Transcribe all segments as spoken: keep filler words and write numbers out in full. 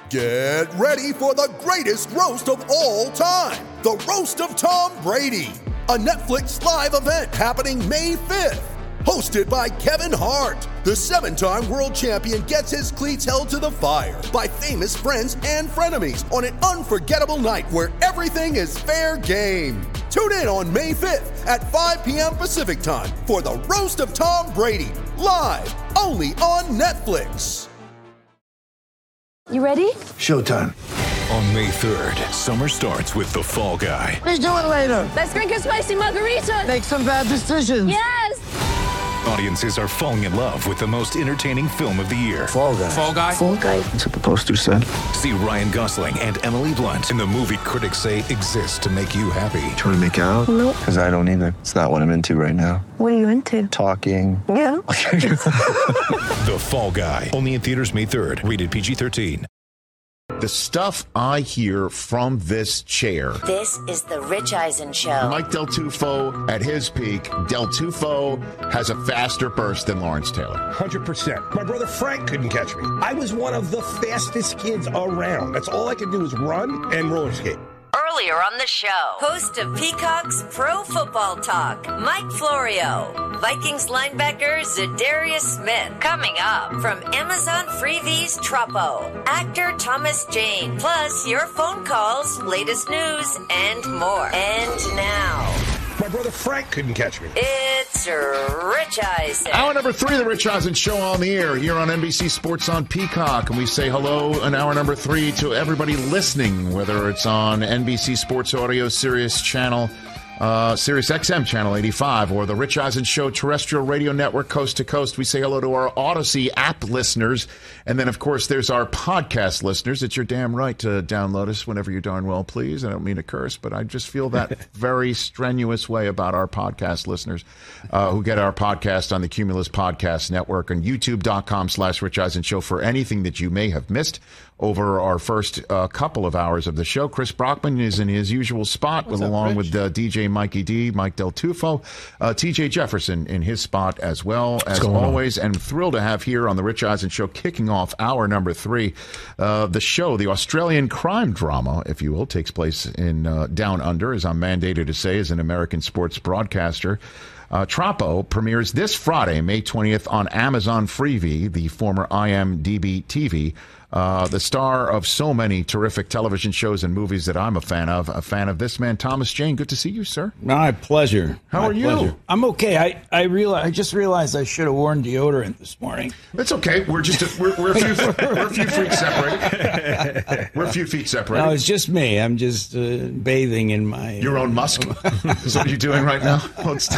Get ready for the greatest roast of all time, the Roast of Tom Brady, a Netflix live event happening May fifth. Hosted by Kevin Hart, the seven-time world champion gets his cleats held to the fire by famous friends and frenemies on an unforgettable night where everything is fair game. Tune in on May fifth at five p.m. Pacific time for the Roast of Tom Brady, live only on Netflix. You ready? Showtime. On May third, summer starts with The Fall Guy. Let's do it later. Let's drink a spicy margarita. Make some bad decisions. Yes! Audiences are falling in love with the most entertaining film of the year. Fall Guy. Fall Guy? Fall Guy. That's what the poster said. See Ryan Gosling and Emily Blunt in the movie critics say exists to make you happy. Trying to make it out? Nope. Because I don't either. It's not what I'm into right now. What are you into? Talking. Yeah. The Fall Guy. Only in theaters May third. Rated P G thirteen. The stuff I hear from this chair. This is the Rich Eisen Show. Mike Del Tufo at his peak. Del Tufo has a faster burst than Lawrence Taylor. one hundred percent. My brother Frank couldn't catch me. I was one of the fastest kids around. That's all I could do is run and roller skate. Earlier on the show, host of Peacock's Pro Football Talk, Mike Florio. Vikings linebacker Za'Darius Smith. Coming up from Amazon Freebies Troppo, actor Thomas Jane. Plus your phone calls, latest news, and more. And now, my brother Frank couldn't catch me. It's Rich Eisen. Hour number three of the Rich Eisen Show on the air here on N B C Sports on Peacock. And we say hello in hour number three to everybody listening, whether it's on N B C Sports Audio, Sirius Channel, uh, Sirius X M Channel eighty-five, or the Rich Eisen Show terrestrial radio network coast to coast. We say hello to our Odyssey app listeners. And then, of course, there's our podcast listeners. It's your damn right to download us whenever you darn well please. I don't mean to curse, but I just feel that very strenuous way about our podcast listeners uh, who get our podcast on the Cumulus Podcast Network and youtube.com slash Rich Eisen Show for anything that you may have missed over our first uh, couple of hours of the show. Chris Brockman is in his usual spot, with, up, along Rich? with uh, D J Mikey D, Mike Del Tufo, uh, T J Jefferson in his spot as well, as always. On? And thrilled to have here on the Rich Eisen Show, kicking off hour number three, uh, the show, the Australian crime drama, if you will, takes place in uh, Down Under, as I'm mandated to say as an American sports broadcaster. Uh, Troppo premieres this Friday, May twentieth, on Amazon Freevee, the former I M D B T V. Uh, the star of so many terrific television shows and movies that I'm a fan of, a fan of this man, Thomas Jane. Good to see you, sir. My pleasure. How My are you? pleasure. I'm okay. I I realize I just realized I should have worn deodorant this morning. That's okay. We're just a, we're, we're a few we're a few feet separated. We're a few feet separated. No, it's just me. I'm just uh, bathing in my your own musk. Is what you're doing right now? Well it's,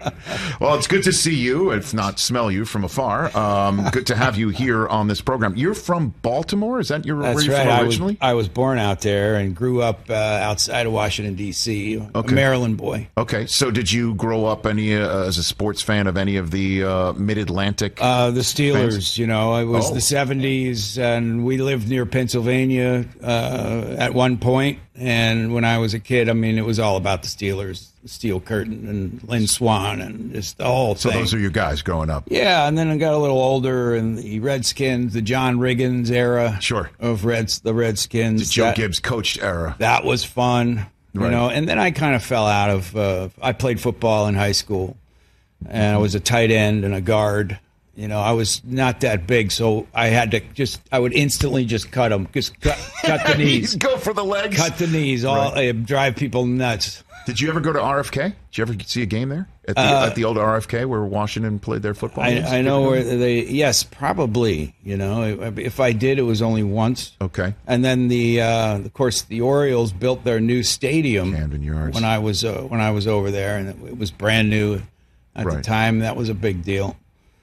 well, it's good to see you, if not smell you from afar. Um, good to have you here on this program. You're from Baltimore. Baltimore? Is that your, That's where you're right. from originally? I was, I was born out there and grew up uh, outside of Washington, D C, Okay. A Maryland boy. Okay. So did you grow up any uh, as a sports fan of any of the uh, Mid-Atlantic Uh, the Steelers, fans? you know. It was Oh. the seventies, and we lived near Pennsylvania uh, at one point. And when I was a kid, I mean, it was all about the Steelers, Steel Curtain and Lynn Swan and just the whole So thing. those are your guys growing up. Yeah, and then I got a little older, and the Redskins, the John Riggins era Sure. of Reds, the Redskins. The Joe that, Gibbs coached era. That was fun, you Right. know. And then I kind of fell out of. Uh, I played football in high school, and I was a tight end and a guard. You know, I was not that big, so I had to just. I would instantly just cut them, just cut, cut the knees, Go for the legs. cut the knees, all Right. uh, drive people nuts. Did you ever go to R F K? Did you ever see a game there at the, Uh, at the old R F K where Washington played their football games? I, I know where they. Yes, probably. You know, if I did, it was only once. Okay. And then the, uh, of course, the Orioles built their new stadium Camden Yards. when I was uh, when I was over there, and it, it was brand new at Right. the time. That was a big deal.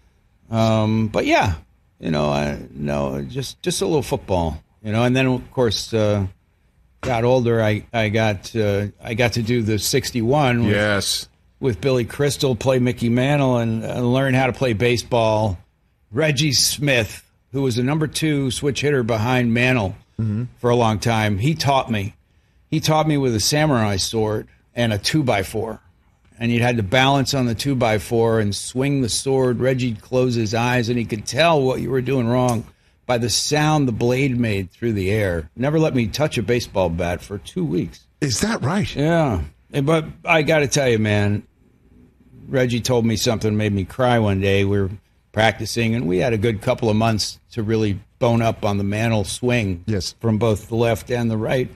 Um, but yeah, you know, I no, just just a little football, you know. And then of course, uh, got older. I I got uh, I got to do the sixty-one. With, Yes. with Billy Crystal, play Mickey Mantle, and, and learn how to play baseball. Reggie Smith, who was the number two switch hitter behind Mantle Mm-hmm. for a long time, he taught me. He taught me with a samurai sword and a two by four. And you had to balance on the two by four and swing the sword. Reggie'd close his eyes, and he could tell what you were doing wrong by the sound the blade made through the air. Never let me touch a baseball bat for two weeks. Is that right? Yeah. But I got to tell you, man, Reggie told me something that made me cry one day. We were practicing, and we had a good couple of months to really bone up on the Mantle swing yes. from both the left and the right.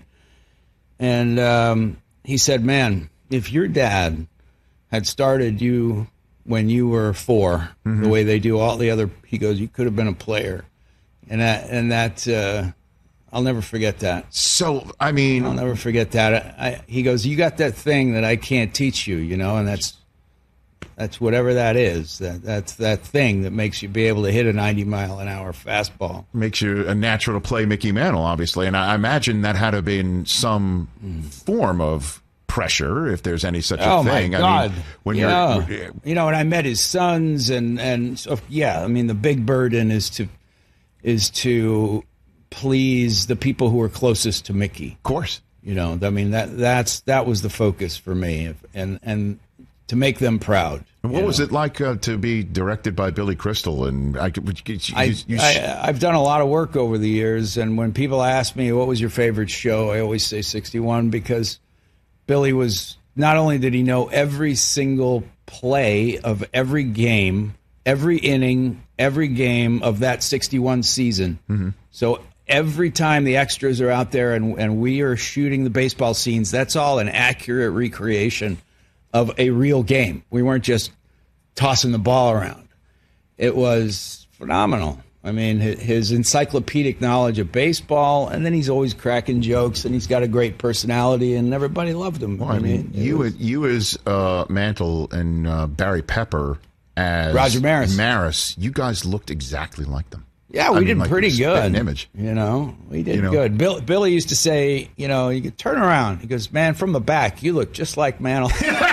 And um, he said, man, if your dad had started you when you were four, mm-hmm. the way they do all the other, he goes, you could have been a player. And that, and that uh, I'll never forget that. So, I mean, I'll never forget that. I, I, he goes, you got that thing that I can't teach you, you know, and that's that's whatever that is. That that's that thing that makes you be able to hit a ninety mile an hour fastball. Makes you a natural to play Mickey Mantle, obviously, and I imagine that had to have been some mm. form of pressure, if there's any such a oh thing. My God. I mean, when yeah. you're, you know, when I met his sons, and and so, yeah, I mean, the big burden is to is to please the people who are closest to Mickey. Of course, you know, I mean that that's that was the focus for me, and and to make them proud. And what know? was it like uh, to be directed by Billy Crystal? And I, you, I, you, you, I, I've done a lot of work over the years, and when people ask me what was your favorite show, I always say sixty-one, because Billy was, not only did he know every single play of every game, every inning, every game of that sixty-one season. Mm-hmm. So every time the extras are out there and, and we are shooting the baseball scenes, that's all an accurate recreation of a real game. We weren't just tossing the ball around. It was phenomenal. I mean, his encyclopedic knowledge of baseball, and then he's always cracking jokes, and he's got a great personality, and everybody loved him. Well, I mean, you was, you as uh, Mantle and uh, Barry Pepper as Roger Maris. Maris, you guys looked exactly like them. Yeah, we I did mean, like pretty good. An image, you know, we did you know? good. Bill, Billy used to say, you know, you could turn around. He goes, man, from the back, you look just like Mantle.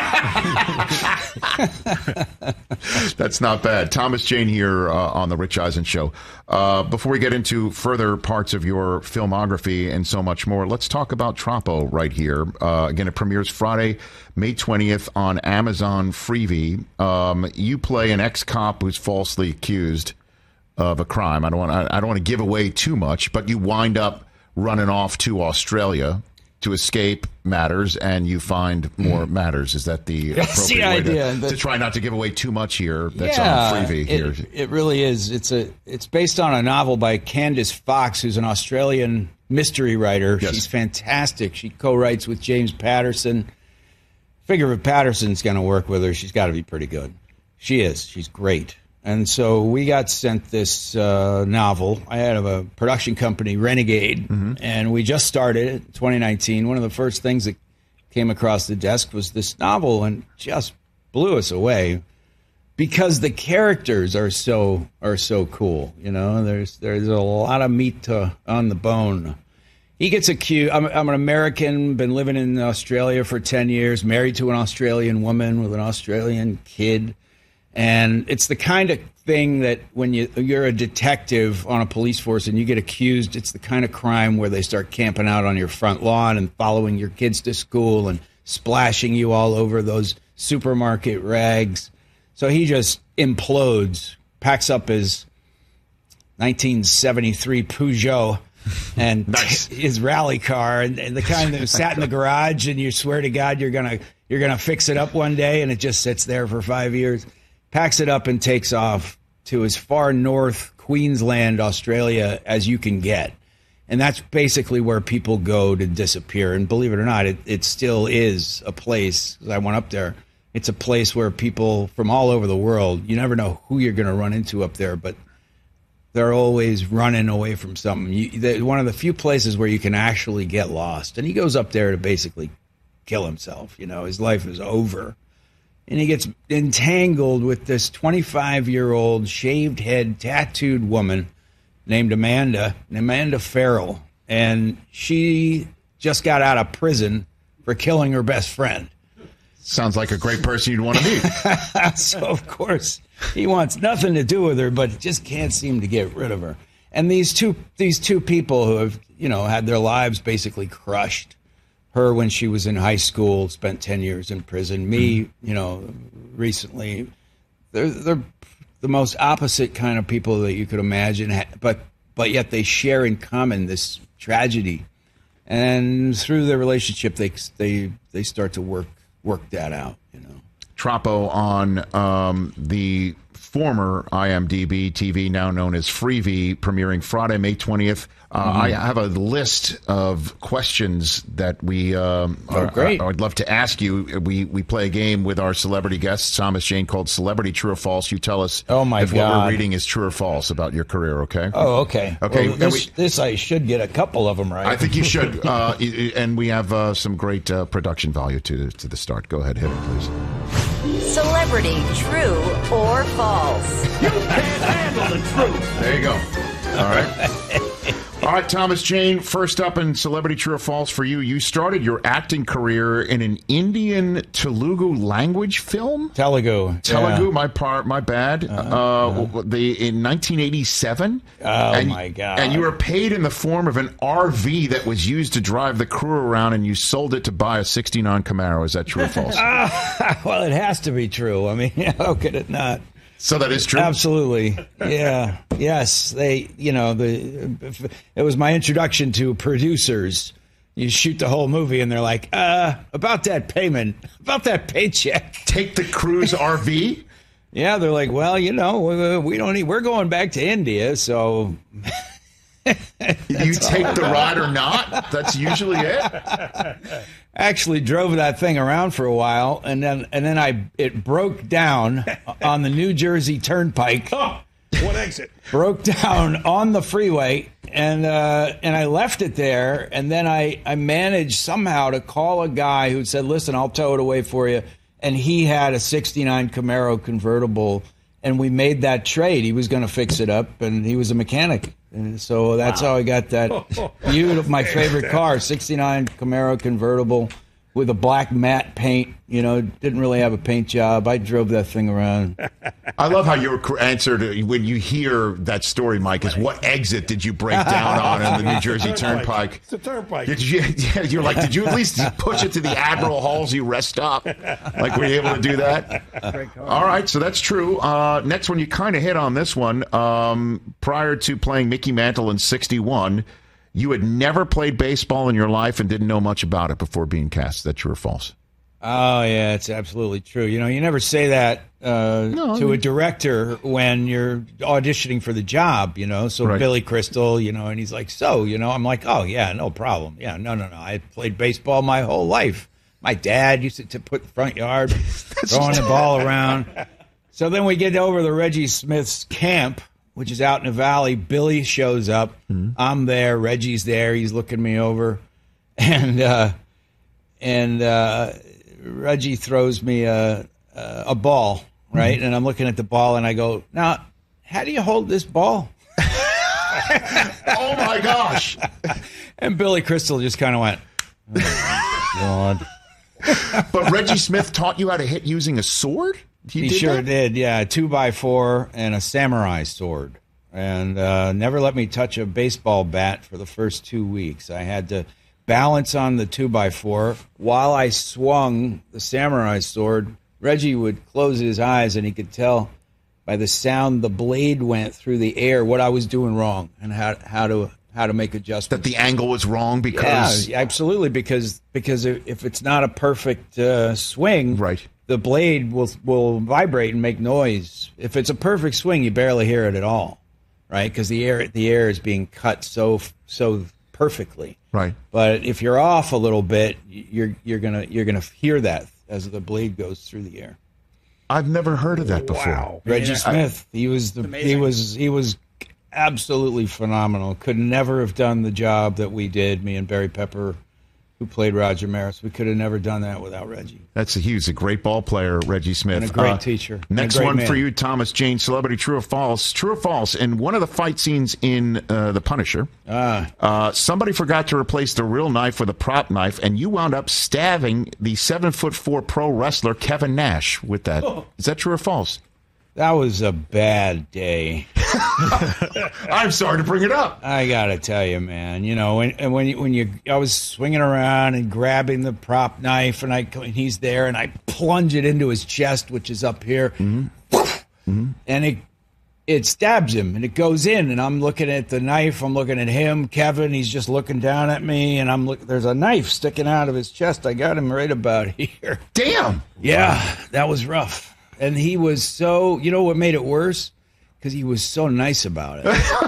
That's not bad. Thomas Jane here uh, on the Rich Eisen Show. Uh, before we get into further parts of your filmography and so much more, let's talk about Troppo right here. Uh, again, it premieres Friday, May twentieth on Amazon Freevee. Um, you play an ex-cop who's falsely accused of a crime. I don't want I don't want to give away too much, but you wind up running off to Australia to escape matters, and you find more mm. matters. Is that the That's appropriate the way idea. to, The, to try not to give away too much here? That's yeah, on Freevee here. It, it really is. It's a it's based on a novel by Candice Fox, who's an Australian mystery writer. Yes. She's fantastic. She co-writes with James Patterson. Figure if Patterson's going to work with her, she's got to be pretty good. She is. She's great. And so we got sent this uh, novel. I had a production company, Renegade, mm-hmm. and we just started it in twenty nineteen. One of the first things that came across the desk was this novel, and just blew us away because the characters are so are so cool. You know, there's there's a lot of meat to, on the bone. He gets accused. I'm, I'm an American, been living in Australia for ten years, married to an Australian woman with an Australian kid. And it's the kind of thing that when you, you're a detective on a police force and you get accused, it's the kind of crime where they start camping out on your front lawn and following your kids to school and splashing you all over those supermarket rags. So he just implodes, packs up his nineteen seventy-three Peugeot and nice. his rally car, and, and the kind that sat in the garage, and you swear to God you're gonna you're gonna fix it up one day, and it just sits there for five years. Packs it up and takes off to as far north, Queensland, Australia, as you can get. And that's basically where people go to disappear. And believe it or not, it, it still is a place. I went up there. It's a place where people from all over the world, you never know who you're going to run into up there, but they're always running away from something. You, one of the few places where you can actually get lost. And he goes up there to basically kill himself. You know, his life is over. And he gets entangled with this twenty-five-year-old, shaved head, tattooed woman named Amanda, Amanda Farrell. And she just got out of prison for killing her best friend. Sounds like a great person you'd want to meet. So, of course, he wants nothing to do with her, but just can't seem to get rid of her. And these two these two people who have, you know, had their lives basically crushed. Her when she was in high school, spent ten years in prison. Me, you know, recently. They're, they're the most opposite kind of people that you could imagine. But but yet they share in common this tragedy. And through their relationship, they they they start to work work that out, you know. Troppo on um, the former I M D B T V, now known as Freevee, premiering Friday, May twentieth. Uh, mm-hmm. I have a list of questions that we um, oh, great. I, I would love to ask you. We we play a game with our celebrity guests, Thomas Jane, called Celebrity True or False. You tell us oh my if God. what we're reading is true or false about your career, okay? Oh, okay. Okay. Well, this, we, this I should get a couple of them right. I think you should. Uh, and we have uh, some great uh, production value to, to the start. Go ahead, hit it, please. Celebrity True or False? You can't handle the truth. There you go. All right. All right, Thomas Jane, first up in Celebrity True or False for you. You started your acting career in an Indian Telugu language film? Telugu. Telugu, yeah. my part, my bad. Uh-huh, uh, uh-huh. The, in nineteen eighty-seven. Oh, and, my God. And you were paid in the form of an R V that was used to drive the crew around, and you sold it to buy a sixty-nine Camaro. Is that true or false? uh, well, it has to be true. I mean, how could it not? So that is true? Absolutely. Yeah. Yes. They, you know, the it was my introduction to producers. You shoot the whole movie and they're like, uh, about that payment, about that paycheck. Take the cruise R V? Yeah. They're like, well, you know, we, we don't need, we're going back to India. So you take the ride or not? That's usually it. Actually drove that thing around for a while, and then and then I it broke down on the New Jersey Turnpike. Oh, what exit? Broke down on the freeway, and uh, and I left it there, and then I, I managed somehow to call a guy who said, listen, I'll tow it away for you, and he had a sixty-nine Camaro convertible, and we made that trade. He was going to fix it up, and he was a mechanic. And so that's wow. how I got that beautiful, my favorite car, sixty-nine Camaro convertible with a black matte paint. You know, didn't really have a paint job. I drove that thing around. I love how your answer to when you hear that story, Mike, is what exit did you break down on in the New Jersey Turnpike? It's a turnpike. Did you, yeah, you're like, did you at least push it to the Admiral Halsey rest stop? Like, were you able to do that? All right, so that's true. Uh, next one, you kind of hit on this one. Um, prior to playing Mickey Mantle in sixty-one, you had never played baseball in your life and didn't know much about it before being cast. Is that true or false? Oh, yeah, it's absolutely true. You know, you never say that uh, no, to a director when you're auditioning for the job, you know. So right. Billy Crystal, you know, and he's like, so, you know, I'm like, oh, yeah, no problem. Yeah, no, no, no. I played baseball my whole life. My dad used to, to put the front yard, throwing the ball around. So then we get over to Reggie Smith's camp, which is out in the valley. Billy shows up. Mm-hmm. I'm there. Reggie's there. He's looking me over. And, uh, and, uh, Reggie throws me a, a, a ball, right? Mm-hmm. And I'm looking at the ball, and I go, now, how do you hold this ball? Oh, my gosh. And Billy Crystal just kind of went, oh, God. But Reggie Smith taught you how to hit using a sword? He, he did sure that? did, yeah. A two by four and a samurai sword. And uh, never let me touch a baseball bat for the first two weeks. I had to balance on the two by four while I swung the samurai sword. Reggie would close his eyes, and he could tell by the sound the blade went through the air what I was doing wrong and how how to how to make adjustments. That the angle was wrong because yeah, absolutely because because if it's not a perfect uh, swing, right, the blade will will vibrate and make noise. If it's a perfect swing, you barely hear it at all, right? Because the air the air is being cut so so perfectly. Right. But if you're off a little bit, you're you're gonna you're gonna hear that as the blade goes through the air. I've never heard of that before. Wow. Reggie Smith, he was the he was he was absolutely phenomenal. Could never have done the job that we did, me and Barry Pepper, who played Roger Maris. We could have never done that without Reggie. That's a, he was a great ball player, Reggie Smith. And a great uh, teacher. Next great one man. for you, Thomas Jane, Celebrity True or False. True or false, in one of the fight scenes in uh, The Punisher, ah. uh, somebody forgot to replace the real knife with a prop knife, and you wound up stabbing the seven foot four pro wrestler Kevin Nash with that. Oh. Is that true or false? That was a bad day. I'm sorry to bring it up. I gotta tell you, man. You know, when and when you, when you, I was swinging around and grabbing the prop knife, and I and he's there, and I plunge it into his chest, which is up here, mm-hmm. Mm-hmm. and it it stabs him and it goes in, and I'm looking at the knife. I'm looking at him, Kevin. He's just looking down at me, and I'm look. There's a knife sticking out of his chest. I got him right about here. Damn. Yeah, wow. That was rough. And he was so. You know what made it worse? Because he was so nice about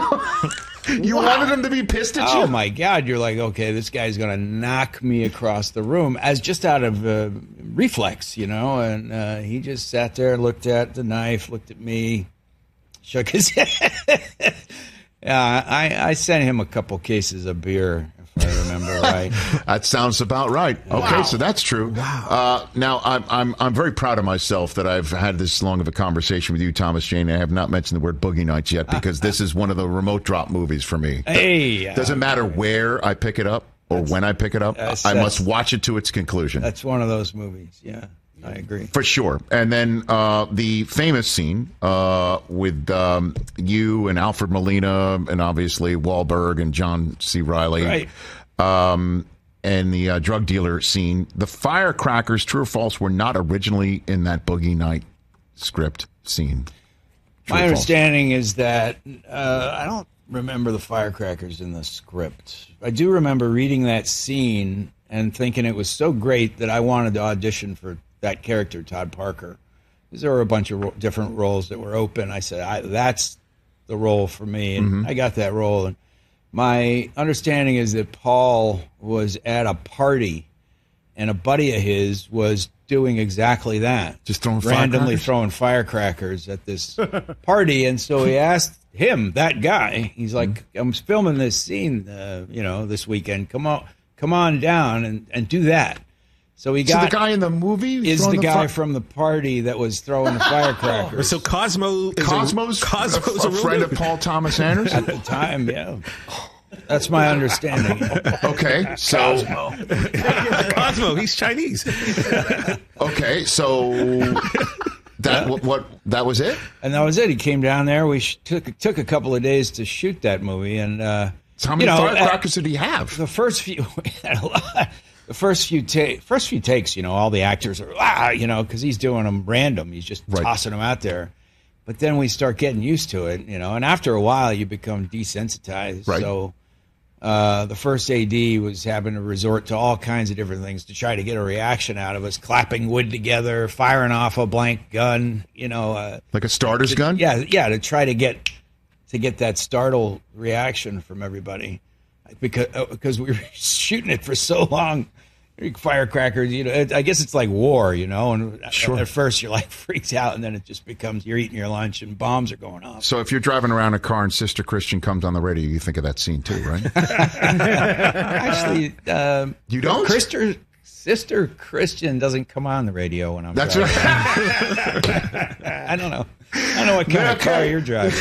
it. You wow. wanted him to be pissed at you? Oh my God! You're like, okay, this guy's gonna knock me across the room, as just out of uh, reflex, you know. And uh, he just sat there, looked at the knife, looked at me. Shook his head. Yeah, I, I sent him a couple cases of beer, if I remember right. That sounds about right. Okay, wow. so that's true. Wow. Uh, now, I'm, I'm I'm very proud of myself that I've had this long of a conversation with you, Thomas Jane. I have not mentioned the word Boogie Nights yet because this is one of the remote drop movies for me. Hey, doesn't matter where I pick it up or when I pick it up. That's, I that's, must watch it to its conclusion. That's one of those movies, yeah. I agree. For sure. And then uh, the famous scene uh, with um, you and Alfred Molina and obviously Wahlberg and John C. Reilly. Right. Um, and the uh, drug dealer scene. The firecrackers, true or false, were not originally in that Boogie Night script scene. True My or understanding is that uh, I don't remember the firecrackers in the script. I do remember reading that scene and thinking it was so great that I wanted to audition for that character, Todd Parker. Because there were a bunch of ro- different roles that were open. I said, I, that's the role for me. And mm-hmm. I got that role. And my understanding is that Paul was at a party, and a buddy of his was doing exactly that. Just throwing randomly firecrackers? throwing firecrackers at this party. And so he asked him, that guy, he's like, mm-hmm. I'm filming this scene, uh, you know, this weekend. Come on, come on down and, and do that. So he got so the guy in the movie is the, the guy fi- from the party that was throwing the firecrackers. So Cosmo, is Cosmo's, a, Cosmo's a, a, a friend of Paul Thomas Anderson at the time. Yeah, that's my understanding. Okay, so Cosmo, Cosmo, he's Chinese. Okay, so that what, what that was it, and that was it. He came down there. We sh- took took a couple of days to shoot that movie, and uh, so how many you know, firecrackers uh, did he have? The first few, we had a lot. The first few ta- first few takes, you know, all the actors are, ah, you know, because he's doing them random. He's just right. tossing them out there. But then we start getting used to it, you know, and after a while you become desensitized. Right. So uh, the first A D was having to resort to all kinds of different things to try to get a reaction out of us, clapping wood together, firing off a blank gun, you know. Uh, like a starter's to, gun? Yeah, yeah, to try to get to get that startle reaction from everybody. Because because we were shooting it for so long, firecrackers. You know, it, I guess it's like war. You know, and sure. at first you're like freaked out, and then it just becomes you're eating your lunch and bombs are going off. So if you're driving around a car and Sister Christian comes on the radio, you think of that scene too, right? Actually, um, you don't. Sister Sister Christian doesn't come on the radio when I'm. That's driving. right. I don't know. I don't know what kind okay. of car you're driving.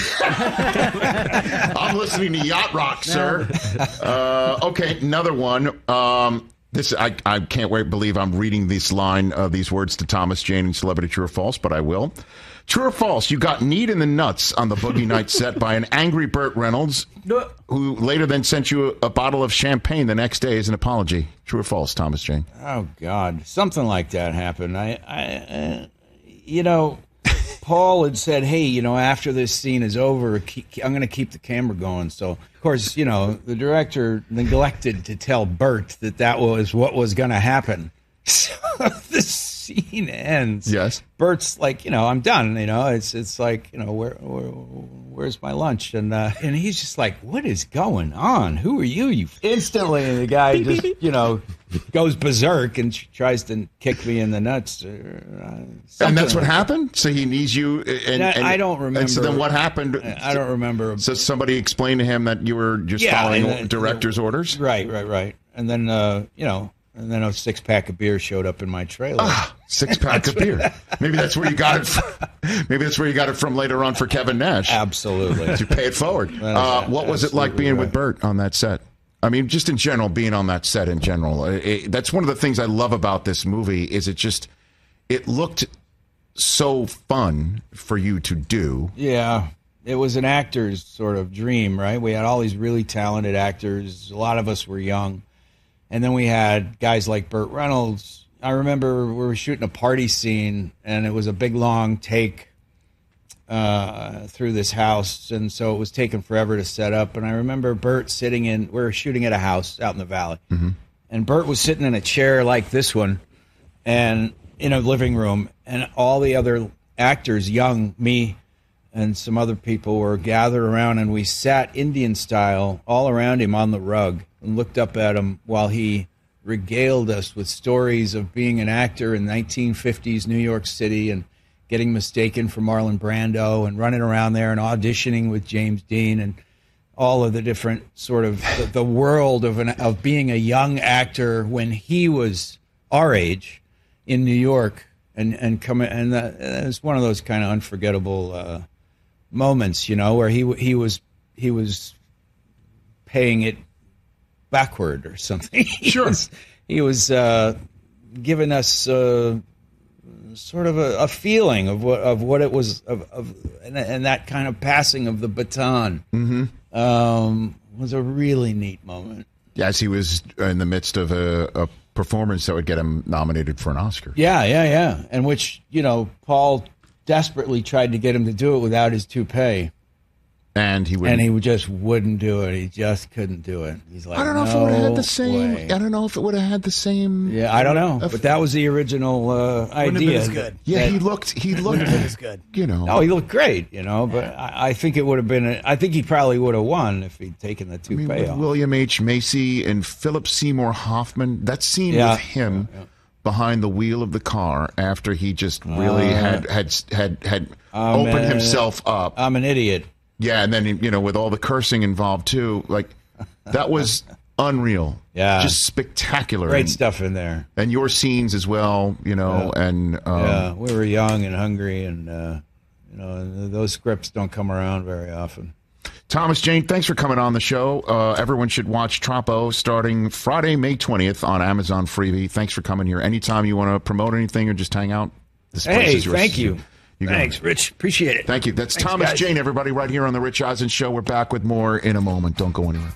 I'm listening to Yacht Rock, sir. Uh, okay, another one. Um, this I, I can't wait. Believe I'm reading this line, uh, these words to Thomas Jane in Celebrity True or False, but I will. True or false? You got kneed in the nuts on the Boogie Night set by an angry Burt Reynolds, who later then sent you a, a bottle of champagne the next day as an apology. True or false, Thomas Jane? Oh God, something like that happened. I, I uh, you know. Paul had said, hey, you know, after this scene is over, keep, I'm going to keep the camera going. So, of course, you know, the director neglected to tell Burt that that was what was going to happen. So the scene ends. Yes. Bert's like, you know, I'm done. You know, it's it's like, you know, where, where where's my lunch? And uh, and he's just like, what is going on? Who are you? You instantly, the guy just, you know, goes berserk and tries to kick me in the nuts. Or, uh, and that's like what happened? So he needs you? And, that, and I don't remember. And so then what happened? I don't remember. So somebody explained to him that you were just yeah, following then, director's uh, orders? Right, right, right. And then, uh, you know, and then a six pack of beer showed up in my trailer. Ah, six pack of beer. Maybe that's where you got it. From. Maybe that's where you got it from later on for Kevin Nash. Absolutely. To pay it forward. Uh, what was it like being right. with Burt on that set? I mean, just in general, being on that set in general. It, it, that's one of the things I love about this movie is it just, it looked so fun for you to do. Yeah. It was an actor's sort of dream, right? We had all these really talented actors. A lot of us were young. And then we had guys like Burt Reynolds. I remember we were shooting a party scene, and it was a big, long take uh, through this house, and so it was taking forever to set up. And I remember Bert sitting in, we were shooting at a house out in the valley, mm-hmm. and Bert was sitting in a chair like this one, and in a living room, and all the other actors, young, me, and some other people were gathered around, and we sat Indian style all around him on the rug and looked up at him while he regaled us with stories of being an actor in nineteen fifties New York City and getting mistaken for Marlon Brando and running around there and auditioning with James Dean and all of the different sort of the, the world of an, of being a young actor when he was our age in New York, and and coming, and that, it was one of those kind of unforgettable uh, moments, you know, where he he was he was paying it backward or something. he Sure, was, he was uh, giving us uh, sort of a, a feeling of what of what it was of, of and, and that kind of passing of the baton mm-hmm. um, was a really neat moment. Yes, he was in the midst of a, a performance that would get him nominated for an Oscar. Yeah, yeah, yeah. And which, you know, Paul desperately tried to get him to do it without his toupee. And he wouldn't. And he just wouldn't do it. He just couldn't do it. He's like, I don't know no if it would have had the same. way. I don't know if it would have had the same. Yeah, I don't know. effect. But that was the original uh, idea. Wouldn't have been as good. Yeah, that, he looked. He looked. Wouldn't have been as good. You know. Oh, he looked great. You know, but I, I think it would have been. A, I think he probably would have won if he'd taken the I toupee mean, with off. William H. Macy and Philip Seymour Hoffman. That scene Yeah. with him Yeah, yeah. behind the wheel of the car after he just really Uh, had had had had I'm opened a- himself up. I'm an idiot. Yeah, and then, you know, with all the cursing involved, too, like, that was unreal. Yeah. Just spectacular. Great and, stuff in there. And your scenes as well, you know, Yeah. and... Um, Yeah, we were young and hungry, and, uh, you know, those scripts don't come around very often. Thomas Jane, thanks for coming on the show. Uh, everyone should watch Troppo starting Friday, May twentieth on Amazon Freevee. Thanks for coming here. Anytime you want to promote anything or just hang out, this place Hey, is yours. thank you. You go. Thanks, Rich. Appreciate it. Thank you. That's Thanks, Thomas guys. Jane, everybody, right here on The Rich Eisen Show. We're back with more in a moment. Don't go anywhere.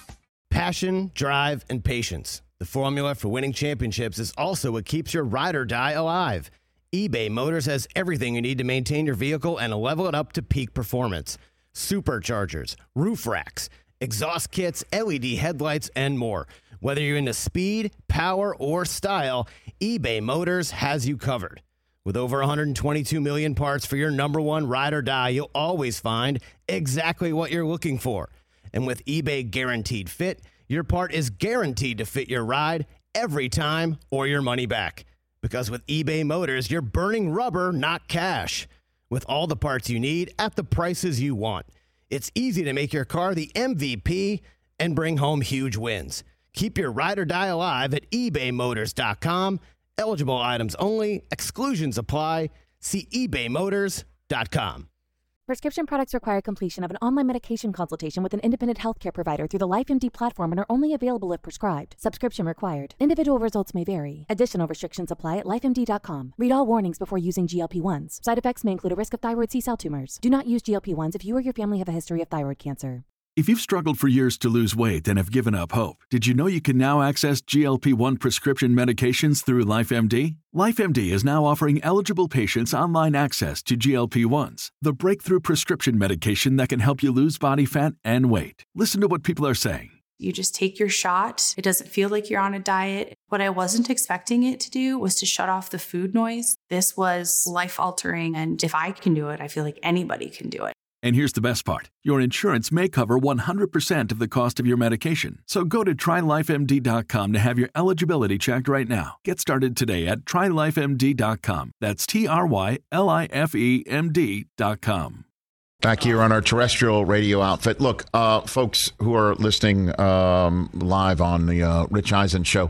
Passion, drive, and patience. The formula for winning championships is also what keeps your ride or die alive. eBay Motors has everything you need to maintain your vehicle and level it up to peak performance. Superchargers, roof racks, exhaust kits, L E D headlights, and more. Whether you're into speed, power, or style, eBay Motors has you covered. With over one hundred twenty-two million parts for your number one ride or die, you'll always find exactly what you're looking for. And with eBay Guaranteed Fit, your part is guaranteed to fit your ride every time or your money back. Because with eBay Motors, you're burning rubber, not cash. With all the parts you need at the prices you want. It's easy to make your car the M V P and bring home huge wins. Keep your ride or die alive at ebay motors dot com. Eligible items only. Exclusions apply. See ebay motors dot com. Prescription products require completion of an online medication consultation with an independent healthcare provider through the LifeMD platform and are only available if prescribed. Subscription required. Individual results may vary. Additional restrictions apply at life M D dot com. Read all warnings before using G L P ones. Side effects may include a risk of thyroid C-cell tumors. Do not use G L P ones if you or your family have a history of thyroid cancer. If you've struggled for years to lose weight and have given up hope, did you know you can now access G L P one prescription medications through LifeMD? LifeMD is now offering eligible patients online access to G L P ones, the breakthrough prescription medication that can help you lose body fat and weight. Listen to what people are saying. You just take your shot. It doesn't feel like you're on a diet. What I wasn't expecting it to do was to shut off the food noise. This was life-altering, and if I can do it, I feel like anybody can do it. And here's the best part. Your insurance may cover one hundred percent of the cost of your medication. So go to try life M D dot com to have your eligibility checked right now. Get started today at try life M D dot com. That's T R Y L I F E M D dot com. Back here on our terrestrial radio outfit. Look, uh, folks who are listening um, live on the uh, Rich Eisen Show,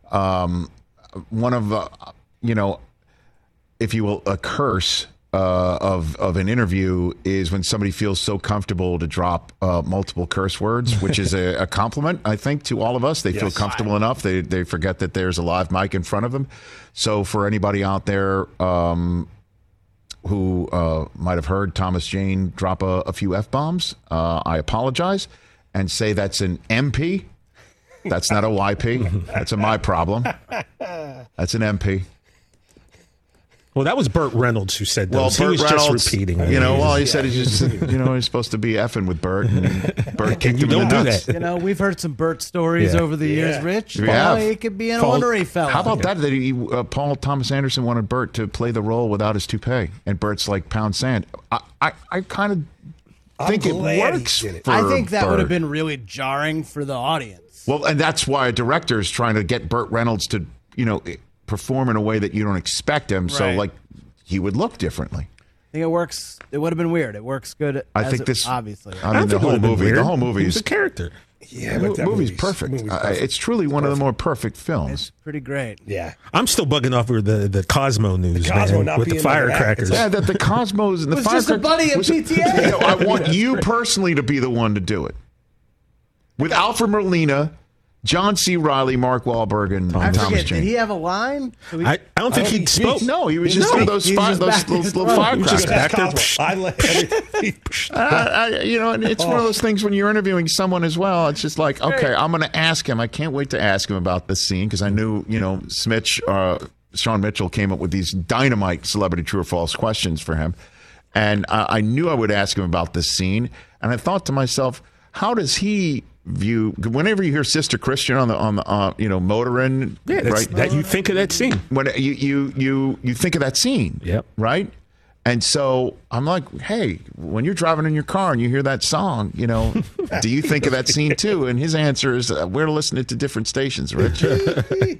um, one of, uh, you know, if you will, a curse Uh, of of an interview is when somebody feels so comfortable to drop uh, multiple curse words, which is a, a compliment, I think, to all of us. They Yes. feel comfortable enough. They they forget that there's a live mic in front of them. So for anybody out there um, who uh, might have heard Thomas Jane drop a, a few F-bombs, uh, I apologize and say that's an M P. That's not a Y P. That's a my problem. That's an M P. Well, that was Burt Reynolds who said Well, those. He Burt was Reynolds, just repeating. You know, well, he Yeah. said he's just, you know, he's supposed to be effing with Burt, and Burt kicked you him in don't the do nuts. that. You know, we've heard some Burt stories Yeah. over the years, Yeah. Rich. We Well, have. he could be an Paul- ornery fella. How about that? That he, uh, Paul Thomas Anderson wanted Burt to play the role without his toupee, and Burt's like pound sand. I, I, I kind of I'm think it glad he works. did it. For I think that Burt. would have been really jarring for the audience. Well, and that's why a director is trying to get Burt Reynolds to, you know, perform in a way that you don't expect him. So, Right. like, he would look differently. I think it works. It would have been weird. It works good. I as think it- this. obviously. I mean, the whole movie. The whole movie He's is a character. Yeah, the but that movie's movie's- perfect. movie's Uh, perfect. it's truly one of the more perfect films. It's pretty great. Yeah, I'm still bugging off with the the Cosmo news, Cosmo man, not with the being like that. firecrackers. Yeah, that the Cosmos and the Was just a firecrackers. buddy of was- P T A. You know, I want you personally to be the one to do it. With Alfred Molina, John C. Reilly, Mark Wahlberg, and I Thomas forget. Jane. Did he have a line? So we- I, I don't think he spoke. No, he was just No. one of those, He was fi- just those back little, in his little throne. firecrackers. Just back there. Cosmo. I let Uh, I, you know, and it's one of Oh. those things when you're interviewing someone as well. It's just like, okay, I'm going to ask him. I can't wait to ask him about this scene because I knew, you know, Smitch, uh, Sean Mitchell came up with these dynamite celebrity true or false questions for him, and I, I knew I would ask him about this scene. And I thought to myself, how does he view? Whenever you hear Sister Christian on the on the uh, you know motoring, Yeah, that's, right? that you think of that scene. When you you you you think of that scene, Yep. right? And so I'm like, hey, when you're driving in your car and you hear that song, you know, do you think of that scene too? And his answer is, uh, we're listening to different stations, Rich. that,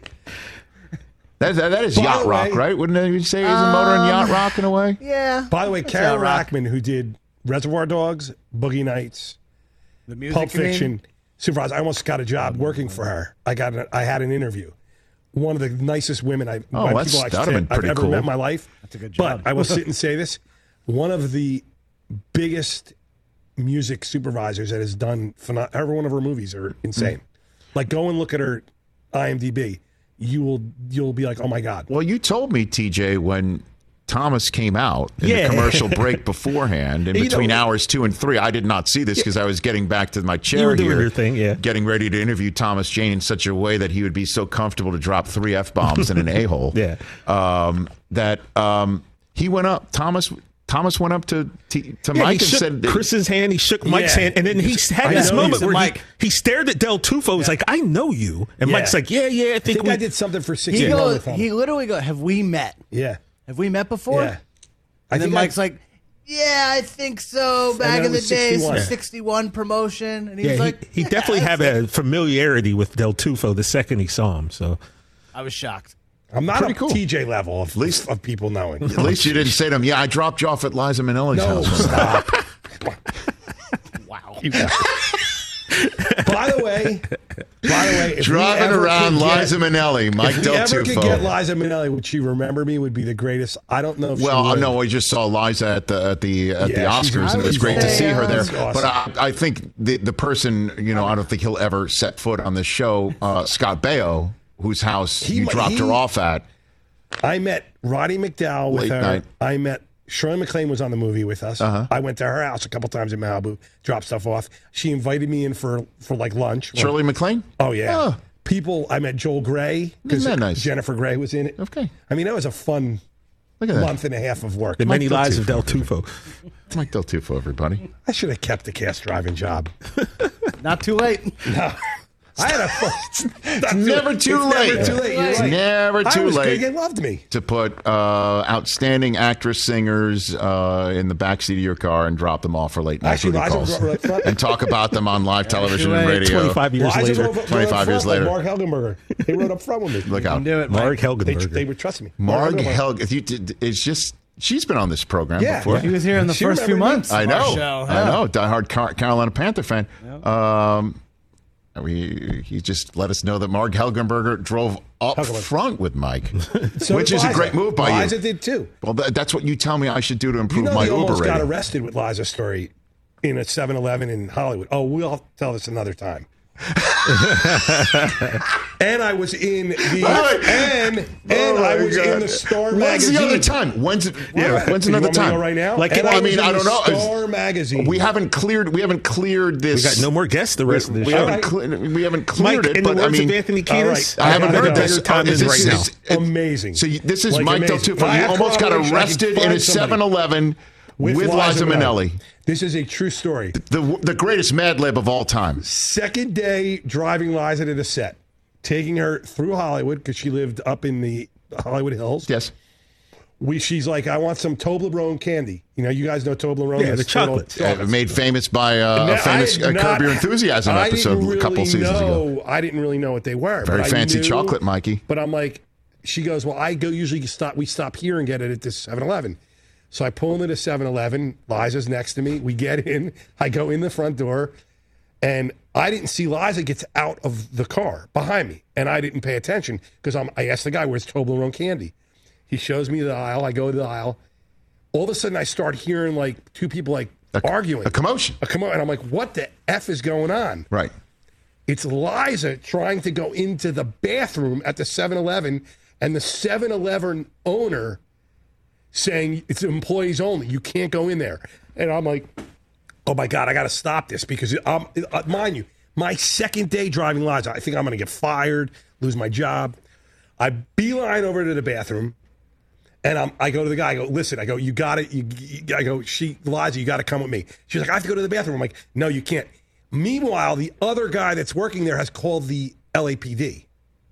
that, that is By yacht the rock, way- right? Wouldn't you say he's a motor and yacht rock in a way? Yeah. By the way, That's Karen all right. Rackman, who did Reservoir Dogs, Boogie Nights, The music. Pulp you mean? Fiction, supervisor. I almost got a job working for her. I got. An, I had an interview. One of the nicest women I, Oh, by that's- people I that'd have been said I've pretty ever cool. met in my life. That's a good job. But I will sit and say this: one of the biggest music supervisors that has done. pheno- Every one of her movies are insane. Like, go and look at her I M D B. You will. You'll be like, oh my god. Well, you told me, T J, when Thomas came out in Yeah. the commercial break beforehand, in You between know- hours two and three. I did not see this because I was getting back to my chair You were doing here, your thing, yeah. getting ready to interview Thomas Jane in such a way that he would be so comfortable to drop three F bombs in an a hole. Yeah. Um, that um, he went up. Thomas Thomas went up to T, to Yeah, Mike he and shook said, that- Chris's hand, he shook Mike's Yeah. hand, and then he had I this know, moment he's the where he, Mike. he stared at Del Tufo. He's like, I know you. And Yeah. Mike's like, yeah, yeah, I I think, think we I did something for He sixty goes. with him. He literally goes. Have we met? yeah. Have we met before? Yeah. And then think I- Mike's like, yeah, I think so. Back then in it the was days, sixty-one. sixty-one promotion, and he Yeah, was he, like, he yeah, definitely had that's it. a familiarity with Del Tufo the second he saw him. So I was shocked. I'm not Pretty a cool. T J level of, least- of people knowing. at least you didn't say to him, yeah, I dropped you off at Liza Minnelli's No, house. stop. Wow. By the way, by the way, if we Driving ever around could get- Liza Minnelli, Mike If we Del ever could get Tufo. Liza Minnelli, would she remember me? Would be the greatest. I don't know if she Well, would. no, we just saw Liza at the at the at Yeah, the she's- Oscars, and it was she's great to awesome. see her there. She's But I, I think the the person, you know, I don't think he'll ever set foot on this show. Uh, Scott Baio, whose house He you mi- dropped he- her off at. I met Roddy McDowell with Late her. night. I met Shirley MacLaine was on the movie with us. Uh-huh. I went to her house a couple times in Malibu, dropped stuff off. She invited me in for for like lunch. Shirley MacLaine. Oh yeah. Oh. People. I met Joel Gray Isn't that nice? Jennifer Gray was in it. Okay. I mean, that was a fun Look at that. month and a half of work. the many Del lives of Tufo. Del Tufo. Mike Del Tufo, everybody. I should have kept the cast driving job. Not too late. No. I had a fun. It's never too It's late. Never too late. You're It's right. never I too was late. Good. They loved me. To put uh, outstanding actress singers uh, in the backseat of your car and drop them off for late night Actually, booty Liza calls. was right front. And talk about them on live television and Right. radio. twenty-five years Liza later. rode up- rode twenty-five up years front later. like Mark Helgenberger. They rode up front with me. Look out. Do it, Mark They, Helgenberger. they would trust me. Marg Helgenberger. Helg. you did- It's just, she's been on this program Yeah. before. He was here in the She first few remembered me. months. I of our know. show. I Yeah. know. Diehard Car- Carolina Panther fan. Um, we, he just let us know that Marg Helgenberger drove up Helgenberger. front with Mike, So which did is a Liza. great move by Liza you. did too. Well, th- that's what you tell me I should do to improve You know, my they Uber almost got rating. arrested with Liza's story in a seven eleven in Hollywood. Oh, we'll tell this another time. And I was in the Right. and and Oh I my was God. in the Star When's magazine. the other time? When's it? Yeah, when's You another want me to time? go right now? Like, And I was mean, in I the don't know. Star magazine. We haven't cleared. We haven't cleared this. We got no more guests the rest of the we show. Haven't cle- we haven't cleared Mike, it. in the but I words mean, of Anthony All Kiedis, I haven't got heard a this. better time Oh, is than this- right now. is- amazing. So you, this is Like Mike Del amazing. Tufo. I You have almost got corroboration. I can arrested in find a somebody. seven eleven with, With Liza Minnelli. This is a true story. The the greatest Mad Lib of all time. Second day driving Liza to the set, taking her through Hollywood because she lived up in the Hollywood Hills. Yes. We, she's like, I want some Toblerone candy. You know, you guys know Toblerone. Yeah, the That's turtle- chocolate. Uh, made famous by uh, Now, a famous I uh, did Curb not- Your Enthusiasm I episode didn't a couple really seasons know, ago. I didn't really know what they were. Very but I fancy knew- chocolate, Mikey. But I'm like, she goes, well, I go usually stop. We stop here and get it at this seven eleven. So I pull into the seven eleven. Liza's next to me. We get in. I go in the front door, and I didn't see Liza gets out of the car behind me, and I didn't pay attention because I'm. I asked the guy, "Where's Toblerone candy?" He shows me the aisle. I go to the aisle. All of a sudden, I start hearing like two people like arguing, A commotion. a commotion, and I'm like, "What the f is going on?" Right. It's Liza trying to go into the bathroom at the seven eleven, and the seven eleven owner saying it's employees only. You can't go in there. And I'm like, oh my God, I got to stop this because, um, uh, mind you, my second day driving Liza, I think I'm going to get fired, lose my job. I beeline over to the bathroom, and I'm, I go to the guy. I go, listen. I go, you got it. You, you, I go, she, Liza, you got to come with me. She's like, I have to go to the bathroom. I'm like, no, you can't. Meanwhile, the other guy that's working there has called the L A P D.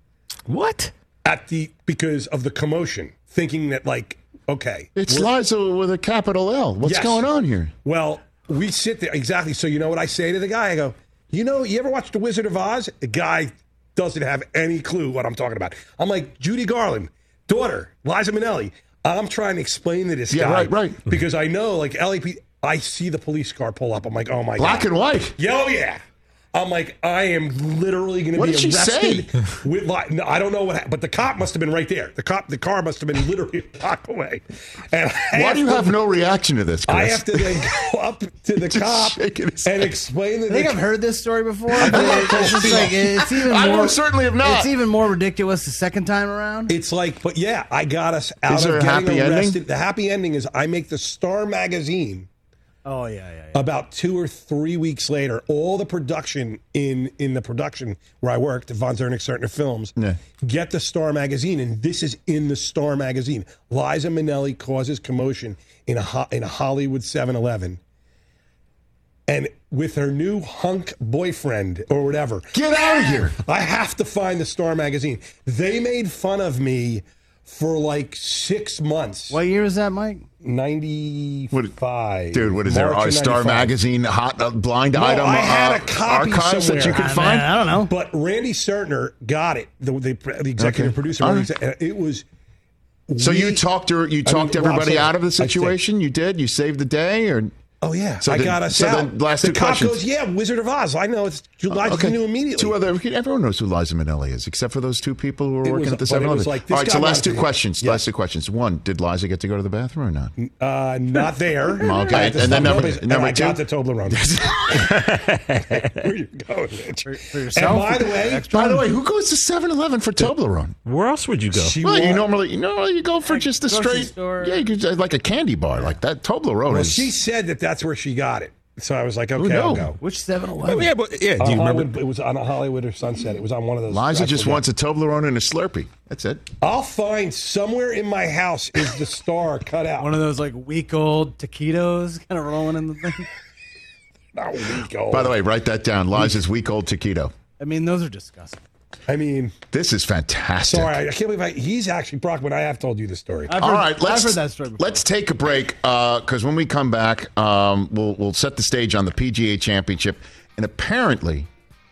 What? At the because of the commotion, thinking that like, okay, It's we're- Liza with a capital L. What's Yes. going on here? Well, we sit there exactly. So you know what I say to the guy? I go, you know, you ever watch The Wizard of Oz? The guy doesn't have any clue what I'm talking about. I'm like, Judy Garland, daughter, Liza Minnelli. I'm trying to explain to this Yeah, guy, right, right. because I know like L A P D. I see the police car pull up. I'm like, oh my Black god, and white. Yeah, oh yeah. I'm like, I am literally going to What be did she arrested. say? With, li- no, I don't know what, happened, but the cop must have been right there. The cop, the car must have been literally a block away. And I Why do you to- have no reaction to this, Chris? I have to then go up to the cop shaking his and explain that I think I've heard this story before. But it's just like it's even I more. most certainly have not. It's even more ridiculous the second time around. It's like, but yeah, I got us out Is there of a getting happy arrested. ending? The happy ending is I make the Star magazine. Oh yeah, yeah, yeah. About two or three weeks later, all the production in in the production where I worked, Von Zernick Certain Films, Yeah. get the Star magazine, and this is in the Star magazine. Liza Minnelli causes commotion in a ho- in a Hollywood seven eleven, and with her new hunk boyfriend or whatever. Get out of here! I have to find the Star magazine. They made fun of me for like six months. What year is that, Mike? ninety-five. Dude, what is there? March Our of Star ninety-five. magazine hot uh, blind No, item I had uh, a copy archives somewhere. that you could Ah, find? man, I don't know. But Randy Sertner got it, the, the, the executive Okay. producer. All Randy right. Sertner, and it was. So we- you talked her, you I talked mean, well, everybody so out of the I said- situation. You did. You saved the day, or Oh yeah, So I then- got us so out. then last the two cop questions. goes, "Yeah, Wizard of Oz." I know it's Liza okay. knew immediately. Two other. Everyone knows who Liza Minnelli is, except for those two people who were It working was- at the but it seven eleven. was like, this All right. So guy last two wanted to- questions. Yeah. Last two questions. One, did Liza get to go to the bathroom or not? Uh, not there. Okay, I had to and then stop number- and number I two? got the Toblerone. Where you going, Mitch? For, for yourself. And by the way, By the way, who goes to seven eleven for Toblerone? Where else would you go? she Well, you wa- normally, you know, you go for just a grocery straight, store. yeah, you could like a candy bar like that. Toblerone Well, is. she said that that's where she got it. So I was like, okay, knew? I'll go. Which seven Oh, eleven? yeah, but yeah. Do On you remember? Hollywood, it was on a Hollywood or Sunset. It was on one of those. Liza I just forget. wants a Toblerone and a Slurpee. That's it. I'll find somewhere in my house is the star cut out. One of those like week old taquitos kind of rolling in the thing. Not week old. By the way, write that down. Liza's week old taquito. I mean, those are disgusting. I mean, This is fantastic. sorry, I can't believe I, he's actually Brockman. I have told you the story. I've All heard, right, let's I've heard that story before. let's take a break because when we come back, um, we'll we'll set the stage on the P G A Championship, and apparently,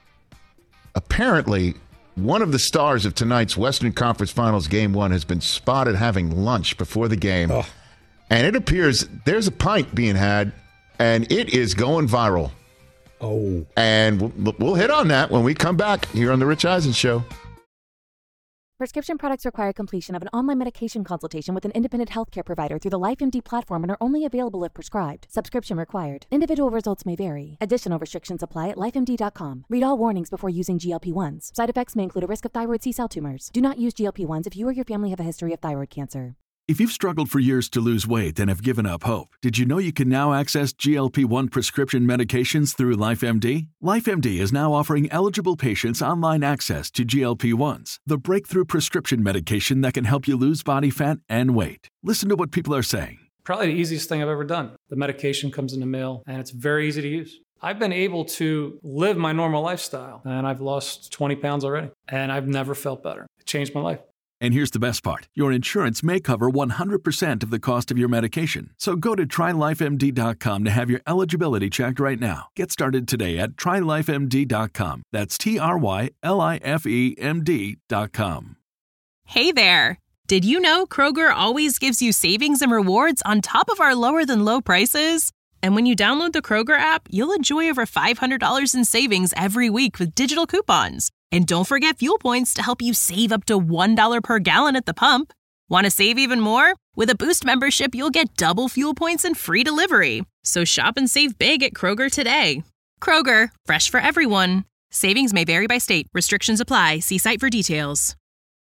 apparently, one of the stars of tonight's Western Conference Finals Game One has been spotted having lunch before the game, Oh. and it appears there's a pint being had, and it is going viral. Oh, And we'll, we'll hit on that when we come back here on the Rich Eisen Show. Prescription products require completion of an online medication consultation with an independent healthcare provider through the LifeMD platform and are only available if prescribed. Subscription required. Individual results may vary. Additional restrictions apply at life M D dot com. Read all warnings before using G L P one s. Side effects may include a risk of thyroid C-cell tumors. Do not use G L P one s if you or your family have a history of thyroid cancer. If you've struggled for years to lose weight and have given up hope, did you know you can now access G L P one prescription medications through LifeMD? LifeMD is now offering eligible patients online access to G L P ones, the breakthrough prescription medication that can help you lose body fat and weight. Listen to what people are saying. Probably the easiest thing I've ever done. The medication comes in the mail, and it's very easy to use. I've been able to live my normal lifestyle, and I've lost twenty pounds already, and I've never felt better. It changed my life. And here's the best part. Your insurance may cover one hundred percent of the cost of your medication. So go to try life M D dot com to have your eligibility checked right now. Get started today at try life M D dot com. That's T R Y L I F E M D dot com. Hey there. Did you know Kroger always gives you savings and rewards on top of our lower than low prices? And when you download the Kroger app, you'll enjoy over five hundred dollars in savings every week with digital coupons. And don't forget fuel points to help you save up to one dollar per gallon at the pump. Want to save even more? With a Boost membership, you'll get double fuel points and free delivery. So shop and save big at Kroger today. Kroger, fresh for everyone. Savings may vary by state. Restrictions apply. See site for details.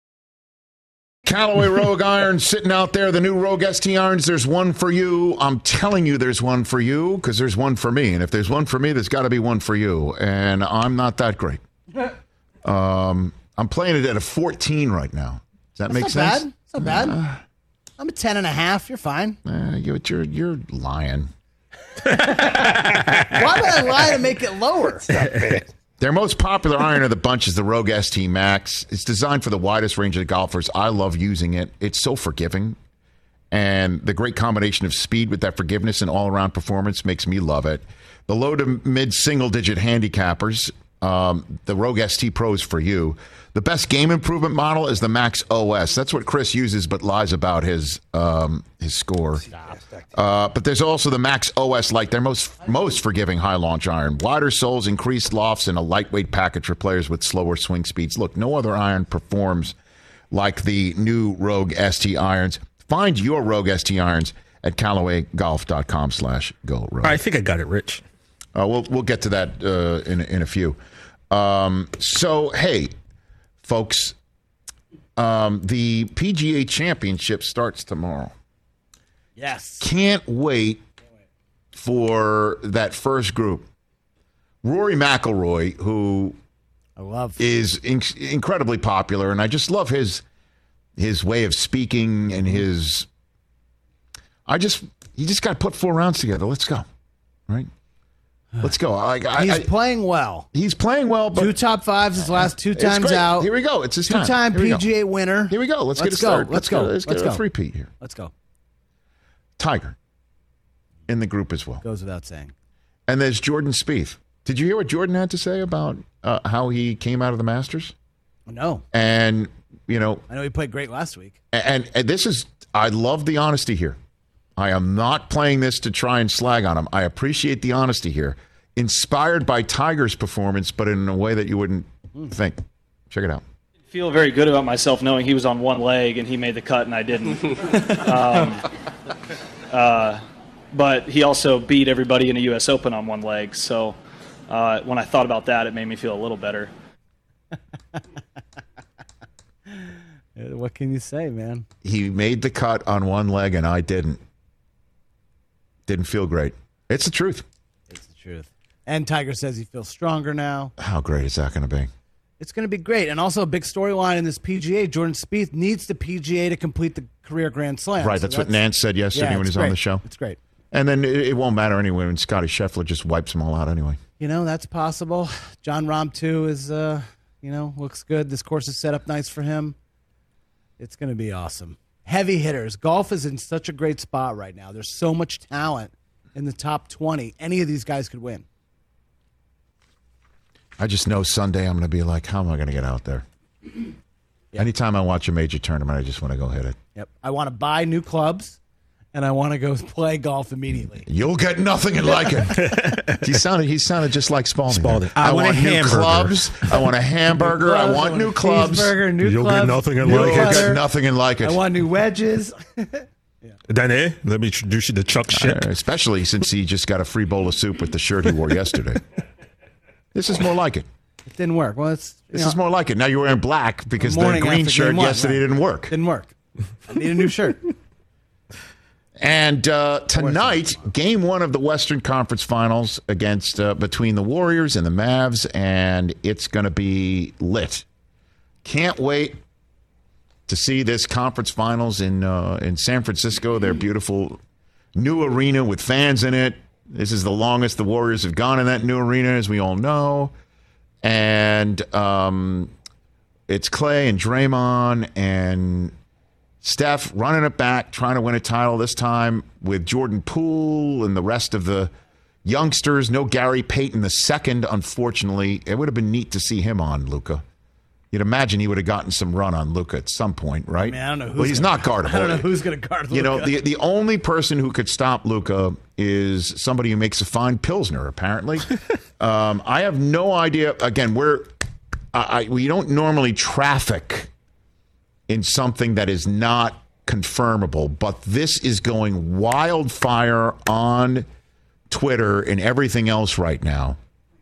Callaway Rogue Irons sitting out there, the new Rogue S T Irons. There's one for you. I'm telling you there's one for you because there's one for me. And if there's one for me, there's got to be one for you. And I'm not that great. Um, I'm playing it at a fourteen right now. Does that That's make not sense? Bad. It's not bad. Uh, I'm a ten and a half. You're fine. Uh, you're, you're, you're lying. Why would I lie to make it lower? Their most popular iron of the bunch is the Rogue S T Max. It's designed for the widest range of golfers. I love using it. It's so forgiving. And the great combination of speed with that forgiveness and all-around performance makes me love it. The low to mid-single-digit handicappers, um, the Rogue S T Pro is for you. The best game improvement model is the Max O S. That's what Chris uses but lies about his um, his score. Uh, but there's also the Max O S Lite, their most most forgiving high launch iron. Wider soles, increased lofts, and a lightweight package for players with slower swing speeds. Look, no other iron performs like the new Rogue S T irons. Find your Rogue S T irons at Callaway Golf dot com slash go Rogue. I think I got it, Rich. Uh, we'll we'll get to that uh, in in a few. Um, so hey, folks, um, the P G A Championship starts tomorrow. Yes. Can't wait for that first group. Rory McIlroy, who I love, is in- incredibly popular, and I just love his his way of speaking and his. I just he just got to put four rounds together. Let's go, right? Let's go. I, I, he's I, playing well. He's playing well. But two top fives his last two times great. out. Here we go. It's his time. Two-time Here we P G A go. winner. Here we go. Let's, Let's get it go. started. Let's go. Let's Let's get go. a three-peat here. Let's go. Tiger in the group as well. Goes without saying. And there's Jordan Spieth. Did you hear what Jordan had to say about uh, how he came out of the Masters? No. And, you know. I know he played great last week. And, and this is, I love the honesty here. I am not playing this to try and slag on him. I appreciate the honesty here. Inspired by Tiger's performance, but in a way that you wouldn't think. Check it out. I feel very good about myself knowing he was on one leg and he made the cut and I didn't. um, uh, but he also beat everybody in the U S Open on one leg. So uh, when I thought about that, it made me feel a little better. What can you say, man? He made the cut on one leg and I didn't. Didn't feel great. It's the truth. It's the truth. And Tiger says he feels stronger now. How great is that going to be? It's going to be great. And also a big storyline in this P G A. Jordan Spieth needs the P G A to complete the career Grand Slam. Right, so that's, that's what Nance said yesterday yeah, when he was great. on the show. It's great. And then it, it won't matter anyway when Scotty Scheffler just wipes them all out anyway. You know, that's possible. John Rahm, too, is, uh, you know, looks good. This course is set up nice for him. It's going to be awesome. Heavy hitters. Golf is in such a great spot right now. There's so much talent in the top twenty. Any of these guys could win. I just know Sunday I'm going to be like, how am I going to get out there? Yep. Anytime I watch a major tournament, I just want to go hit it. Yep. I want to buy new clubs, and I want to go play golf immediately. You'll get nothing and like it. he sounded he sounded just like Spalding. Spalding. I, I want want a new hamburger. clubs. I want a hamburger. I want new clubs. Cheeseburger, new You'll clubs, get nothing and new like You'll it. get nothing and like it. I want new wedges. Danny, let me introduce you to Chuck Schick. Uh, especially since he just got a free bowl of soup with the shirt he wore yesterday. This is more like it. It didn't work. Well, it's This is more like it. Now you're wearing black because the morning green after shirt game one, yesterday right. didn't work. Didn't work. I need a new shirt. And uh, tonight, game one of the Western Conference Finals against uh, between the Warriors and the Mavs, and it's going to be lit. Can't wait to see this conference finals in uh, in San Francisco. Their beautiful new arena with fans in it. This is the longest the Warriors have gone in that new arena, as we all know. And um, it's Clay and Draymond and Steph running it back, trying to win a title this time with Jordan Poole and the rest of the youngsters. No Gary Payton the second, unfortunately. It would have been neat to see him on Luka. You'd imagine he would have gotten some run on Luka at some point, right? I mean, I don't know who's well, he's gonna, not guardable. I don't know who's going to guard Luka. You know, the the only person who could stop Luka is somebody who makes a fine Pilsner, apparently. um, I have no idea. Again, we're I, I, we don't normally traffic in something that is not confirmable, but this is going wildfire on Twitter and everything else right now.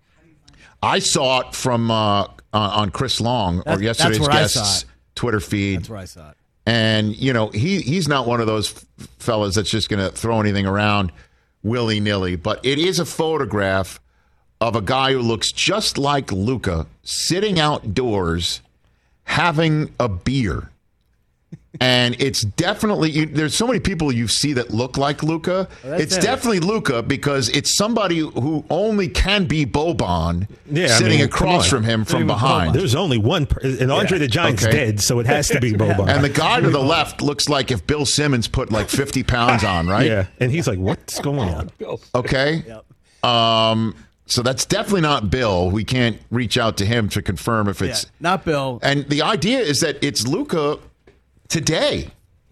I saw it from uh, on Chris Long That- or yesterday's that's where I saw guest's it. Twitter feed. That's where I saw it. And, you know, he he's not one of those f- fellas that's just going to throw anything around willy-nilly. But it is a photograph of a guy who looks just like Luka sitting outdoors having a beer. And it's definitely, you, there's so many people you see that look like Luka. Well, that's it's it. definitely Luka because it's somebody who only can be Boban Yeah, I sitting mean, come across on. from him from behind. There's only one, per- and Andre the Giant's Okay. dead, so it has to be Boban. And the guy to the left looks like if Bill Simmons put like fifty pounds on, right? Yeah, and he's like, what's going on? Okay. Um, so that's definitely not Bill. We can't reach out to him to confirm if it's Yeah, not Bill. And the idea is that it's Luka today.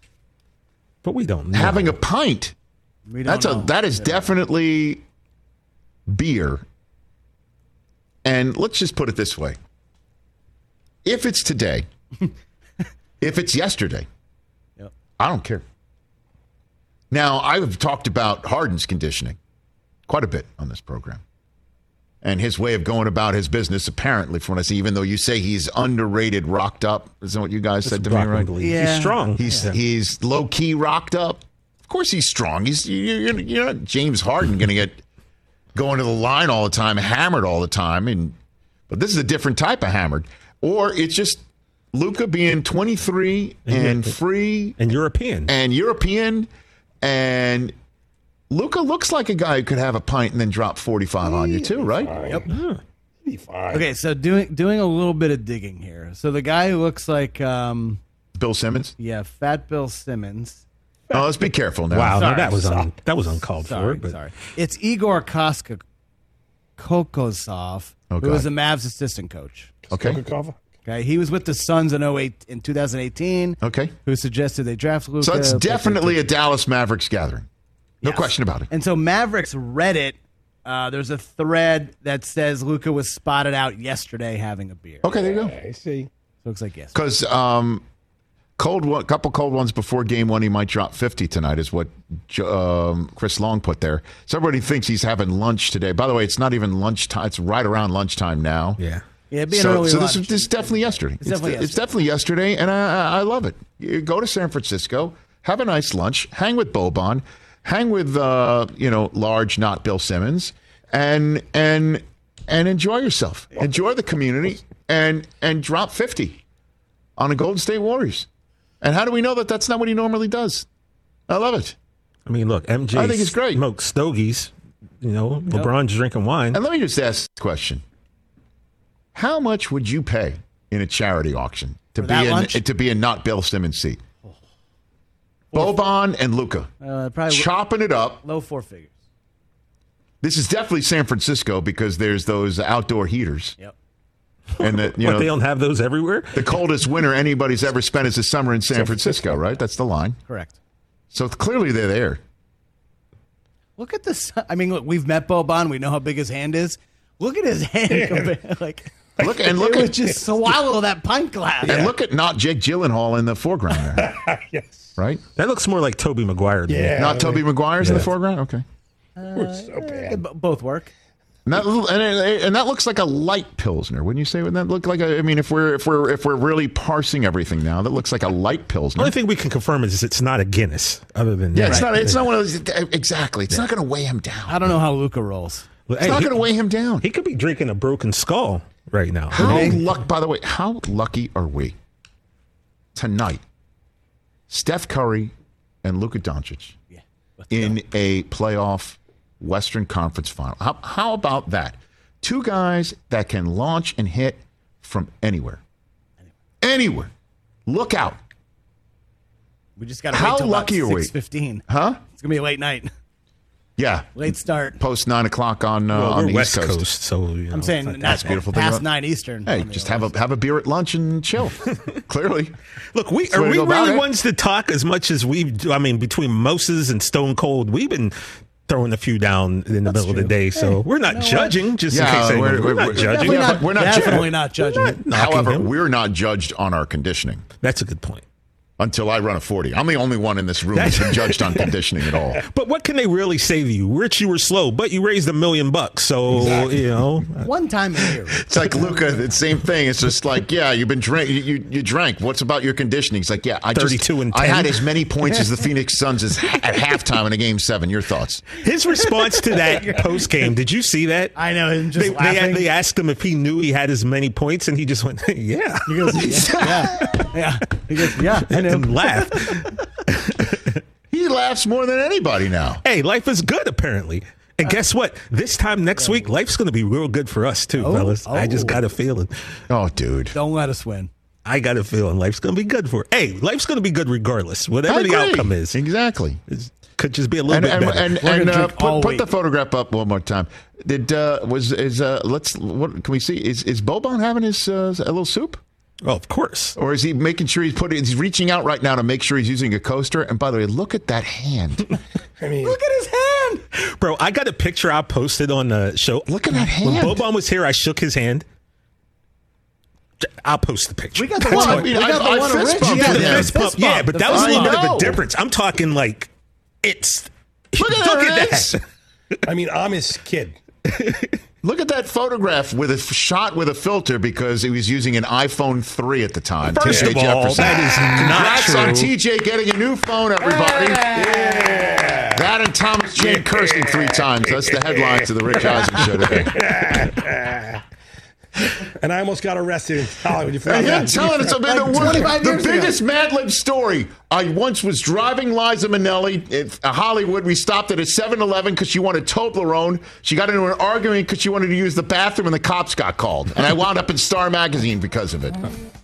But we don't know. Having a pint. We don't That's know. a that is definitely beer. And let's just put it this way. If it's today, if it's yesterday, Yep. I don't care. Now, I've talked about Harden's conditioning quite a bit on this program. And his way of going about his business, apparently, from what I see, even though you say he's underrated, rocked up. Isn't that what you guys said to me, right? Yeah. He's strong. He's Yeah. he's low-key rocked up. Of course he's strong. He's You're, you're not James Harden going to get going to the line all the time, hammered all the time. and But this is a different type of hammered. Or it's just Luka being twenty-three and, And- free. And European. And European. And Luka looks like a guy who could have a pint and then drop forty-five on you too, right? Yep. Be fine. Okay, so doing doing a little bit of digging here. So the guy who looks like um, Bill Simmons. yeah, Fat Bill Simmons. Oh, let's be careful now. Wow, no, Sorry, that was sorry. un, that was uncalled Sorry, for. But sorry. It's Igor Koska Kokosov, Oh, who was God. the Mavs assistant coach. Okay. Coca-Cola? Okay, he was with the Suns in oh eight in twenty eighteen. Okay. Who suggested they draft Luka? So it's but they definitely took- a Dallas Mavericks gathering. No Yes. question about it. And so Mavericks Reddit, uh, there's a thread that says Luka was spotted out yesterday having a beer. Okay, there you go. I see. Looks like yes. Because um, cold one, couple cold ones before game one, he might drop fifty tonight, is what um, Chris Long put there. So everybody thinks he's having lunch today. By the way, it's not even lunchtime. It's right around lunchtime now. yeah. Yeah, it'd be an So, early so this, lunch. this is definitely yesterday. It's, definitely it's definitely yesterday, and I, I I love it. You go to San Francisco, have a nice lunch, hang with Boban, hang with uh, you know large, not Bill Simmons, and and and enjoy yourself. Enjoy the community, and and drop fifty on the Golden State Warriors. And how do we know that that's not what he normally does? I love it. I mean, look, M J I think it's great. smokes stogies. You know, LeBron's drinking wine. And let me just ask the question. How much would you pay in a charity auction to For be that in lunch? to be in not Bill Simmons' seat? Boban and Luka Uh, probably chopping it up. low four figures. This is definitely San Francisco because there's those outdoor heaters. Yep. And that you What, know they don't have those everywhere? the coldest winter anybody's ever spent is the summer in San Francisco, right? That's the line. Correct. So clearly they're there. Look at this. I mean, look, we've met Boban. We know how big his hand is. Look at his hand. compared, like, Look and look it at would just swallow that pint glass. And yeah. look at not Jake Gyllenhaal in the foreground there. Yes. Right? That looks more like Tobey Maguire. Yeah. Not Tobey Maguire's yeah. in the foreground? Okay. Uh, We're so bad. Both work. And that, and, and that looks like a light Pilsner, wouldn't you say? Wouldn't that look like a, I mean, if we're if we're if we're really parsing everything now, that looks like a light Pilsner. The only thing we can confirm is it's not a Guinness. Other than yeah, that. it's Right. not. It's not one of those. Exactly. It's Yeah. not going to weigh him down. I don't know how Luka rolls. Well, It's hey, not he- going to weigh him down. He could be drinking a broken skull right now. How luck? By the way, how lucky are we tonight? Steph Curry and Luka Doncic Yeah, in a playoff Western Conference final. How, how about that? Two guys that can launch and hit from anywhere. Anywhere. Look out. We just got to How wait till lucky are we? six fifteen. Huh? It's going to be a late night. Yeah. Late start. Post nine o'clock on uh, Well, on we're the West East Coast. Coast, so you know, I'm saying it's that's that beautiful thing past about- nine Eastern. Hey, just have a have a beer at lunch and chill. Clearly. Look, we That's the are way to we go about really it. ones to talk as much as we've. I mean, between Moses and Stone Cold, we've been throwing a few down in the That's middle of the true. day. So Hey, we're not you know judging. what? Just Yeah, in case anyone, we're- we're, we're- not judging. We're Yeah, not, but we're not definitely ju- not judging. We're not knocking However, him. we're not judged on our conditioning That's a good point. until I run a forty. I'm the only one in this room that's been judged on conditioning at all. But what can they really say to you? Rich, you were slow, but you raised a million bucks. So, you know. One time a year. It's like Luka, the same thing. It's just like, yeah, you've been drink, you, you you drank. What's about your conditioning? It's like, yeah, I just thirty-two and I ten. had as many points as the Phoenix Suns as, at halftime in a game seven. Your thoughts? His response to that post game, did you see that? I know. Him just They, they, laughing. they asked him if he knew he had as many points, and he just went, yeah. He goes, yeah, yeah, yeah. He goes, yeah, I know. And laughed. He laughs more than anybody now. Hey, life is good, apparently. And guess what? This time next week, life's going to be real good for us, too, Oh, fellas. I just oh. got a feeling. Oh, dude. Don't let us win. I got a feeling life's going to be good for Hey, life's going to be good regardless, whatever I the agree. outcome is. Exactly. It could just be a little And bit and better. and, We're and gonna uh, drink all put, put week. the photograph up one more time. Did uh, was is uh, let's what can we see? Is is Boban having his uh, a little soup? Oh, of course. Or is he making sure he's putting? He's reaching out right now to make sure he's using a coaster. And by the way, look at that hand. I mean, Look at his hand. Bro, I got a picture I posted on the show. Look at that When hand. Boban was here, I shook his hand. I'll post the picture. We got the Well, one. I mean, we got I- the I one of fist Rich. bumped Yeah, him. the Yeah, fist Fist bump, bump. yeah, but The that was a fist little bit bump. of a difference. I'm talking like it's. Look at look that, at Rex. that. I mean, I'm his kid. Look at that photograph with a f- shot with a filter because he was using an iPhone three at the time. First T J of all, Jefferson. that is Congrats not on true. T J getting a new phone, everybody. Yeah. That and Thomas Jane cursing three times. That's the headline to the Rich Eisen show today. And I almost got arrested in Hollywood. You forgot And him that. telling us about the, Like worst, twenty-five the years ago. biggest Mad Lib story. I once was driving Liza Minnelli in uh, Hollywood. We stopped at a seven eleven because she wanted Toblerone. She got into an argument because she wanted to use the bathroom, and the cops got called. And I wound up in Star Magazine because of it.